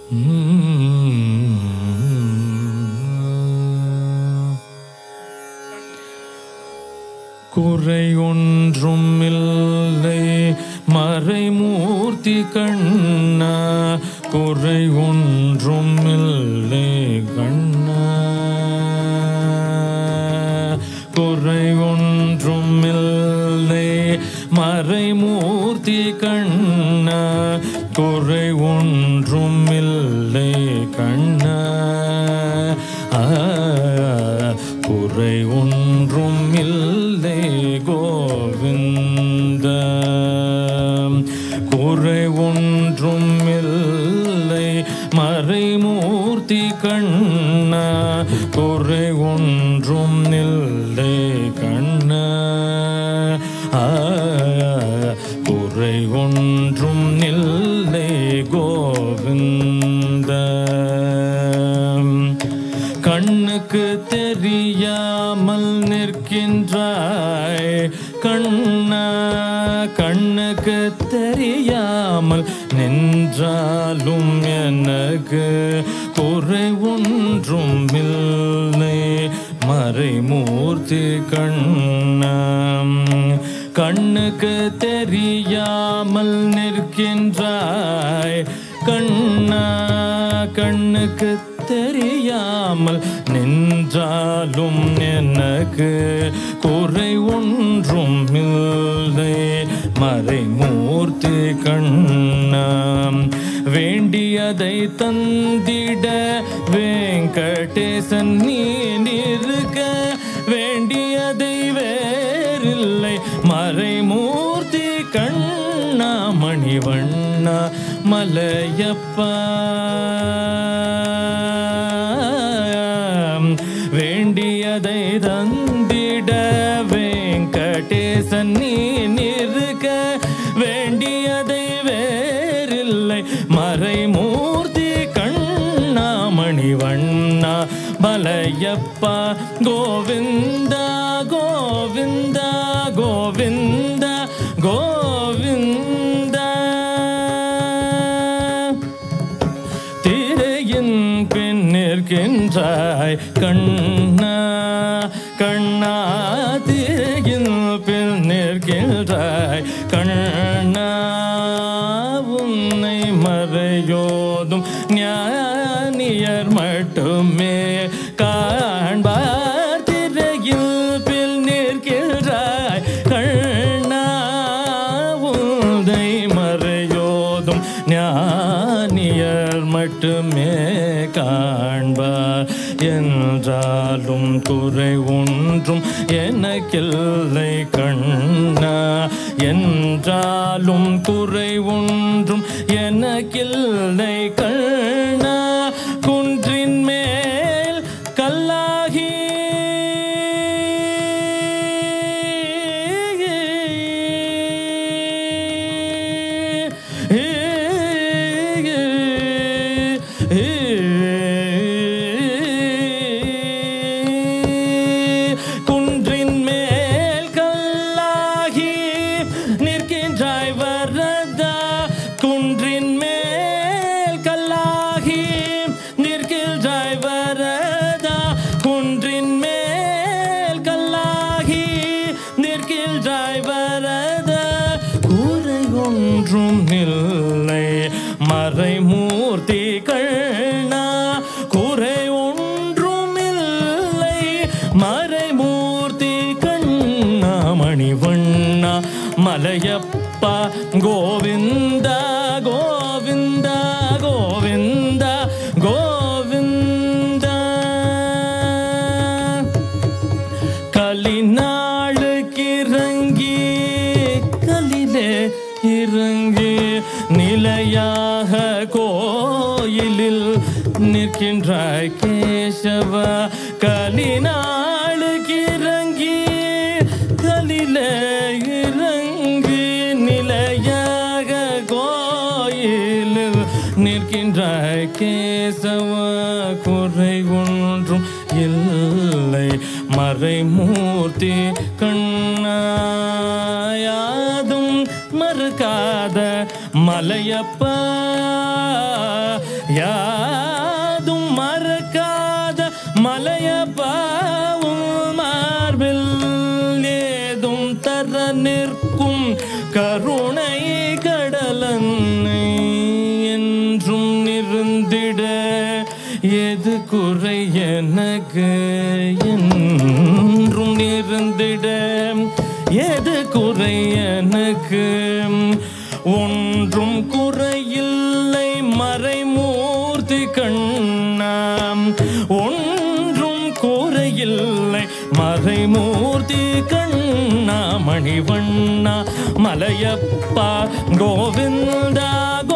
குறை ஒன்றும் இல்லை மறைமூர்த்தி கண்ணா, குறை ஒன்றும் இல்லை கண்ணா, குறை ஒன்றும் இல்லை மறைமூர்த்தி கண்ணா, குறை ஒன்றும் இல்லை கண்ணா, குறை ஒன்றும் இல்லை கோவிந்த, குறை ஒன்றும் இல்லை மறைமூர்த்தி கண்ணா, குறை ஒன்றும் இல்லை கண்ணா, குறை ஒன்றும் இல்லை கோவிந்த. கண்ணுக்கு தெரியாமல் நிற்கின்றாய் கண்ணா, கண்ணுக்கு தெரியாமல் நின்றாலும் எனக்கு குறை ஒன்றும் இல்லை மறைமூர்த்தி கண்ணா. கண்ணுக்கு தெரியாமல் நிற்கின்றாய் கண்ணா, கண்ணுக்கு தெரியாமல் நின்றாலும் எனக்கு குறை ஒன்றும் இல்லை மறைமூர்த்தி கண்ணா. வேண்டியதை தந்திட வெங்கடேசன் நீ நிற்க, வேண்டியதை வேறில்லை மறைமூர்த்தி கண்ணா, மணிவண்ணா மலையப்பா. வேண்டியதை தந்திட வெங்கடேசன் நீ நிற்க, வேண்டியதை வேறில்லை மறைமூர்த்தி கண்ணா, மணிவண்ணா மலையப்பா. கோவிந்தா கோவிந்தா கோவிந்தா கோவிந்தா. திரையின் பின் நிற்கின்றாய் கண்ணா, கண்ணா திரையின் பின் நிற்கின்றாய் கண்ணா, உன்னை மறையோதும் ஞானியர் மட்டுமே காண்பார். திரையில் பின் நிற்கின்றாய் கண்ணா, உன்னை மறையோதும் ஞானியர் மட்டுமே காண்பார். என்றாலும் குறை ஒன்றும் எனக்கில்லை கண்ணா, என்றாலும் குறை ஒன்றும் எனக்கில்லை கண்ணா. குன்றின் மேல் கல்லாகி குன்றின் மேல் கல்லாகி நிற்கின்றாய் வரதா, குன்றின் மேல் கல்லாகி நிற்கின்றாய் வரதா, குன்றின் மேல் கல்லாகி நிற்கின்றாய் வரதா. குறை ஒன்றும் இல்லை மறைமூர்த்தி கண்ணா, குறை ஒன்றும் இல்லை மறைமூர்த்தி கண்ணா, மணிவண்ணா மலையப்பா. கோவிந்தா கோவிந்தா கோவிந்தா கோவிந்தா. கலிநாளுக்கு இறங்கி கலிலே இறங்கி நிலையாக கோயிலில் நிற்கின்றாய் கேசவா. கலிநாளுக்கு இறங்கி கலிலே இறங்கி நிலையாக கோயிலில் நிற்கின்றாய் கேசவா. குறை ஒன்றும் இல்லை மறைமூர்த்தி கண்ணா, யாதும் மறுக்காத மலையப்பா, யாதும் மறக்காத மலையப்பாவும் மார்பில் ஏதும் தர நிற்கும் கருணை கடலன்னை என்றும் நிறுந்திட எது குறை எனக்கு என்றும் நிறுந்திட எது குறை எனக்கு ஒன்றும் குறையில்லை மறைமூர்த்தி கண்ணாம் ஒன்றும் குறையில்லை மறைமூர்த்தி கண்ணா மணிவண்ணா மலையப்பா கோவிந்தா